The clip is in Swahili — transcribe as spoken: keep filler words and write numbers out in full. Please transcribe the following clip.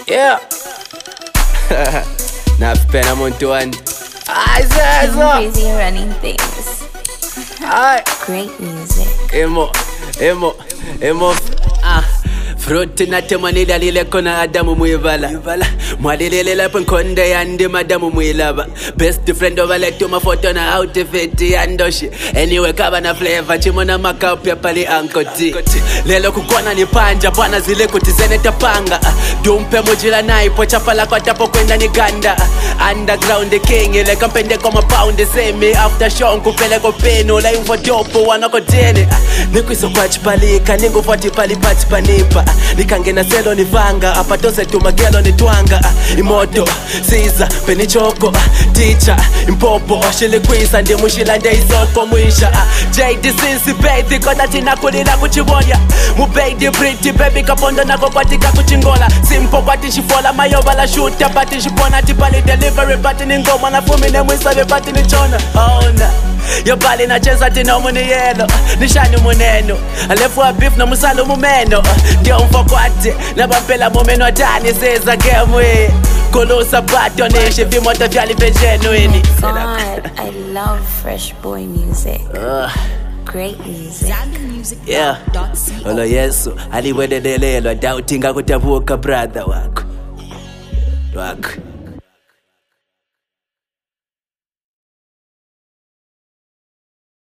Yeah. Napenda muntu wandi. I said so. Crazy running things. Aye. Great music. Emo, emo, emo. Ah. Fruit na temanila lile kona Adamu muivala mwalilele lapo nkonde yandi madamu muilaba. Best friend ovaletu mafoto na outfit yandoshi. Anyway kaba na flavor chimona makaupi ya pali ankoti. Lelo kukwana ni panja bwana zile kutizene tapanga. Dumpe mujila naipo chapala kwa tapo kwenda ni ganda. Underground king ile kampende kwa mapound semi. After show nkupele kwa peno la info dopo wanako dene. Nikwiso kwa chipalika ningu fati pali pati panipa. Nikangena selo ni vanga apatose tumagelo ni twanga. Imoto, Caesar, penichoko, teacher, impopo shili kwisa ndi mushilande isoko mwisha. J D since baby kona tina kulila kuchibonya. Mubaby pretty baby kapondo nako kwa tika kuchingola. Simpo kwa tishifola mayoba la shoota pati shipona tipali delivery pati ni ngoma na fumi ne mwisabe pati ni chona. Oh na yobali na cheza tinomu ni yelo nishani muneno alefu wa beef na musalo mumeno ndio mfokwate na bampela mumeno atani seza gemwe kolosa bato nishe vimota vyali vegenuini. God, I love Fresh Boy music. uh. Great music. Yeah. Olo Yesu aliwedelelelwa dautinga kutavuka brother wako wako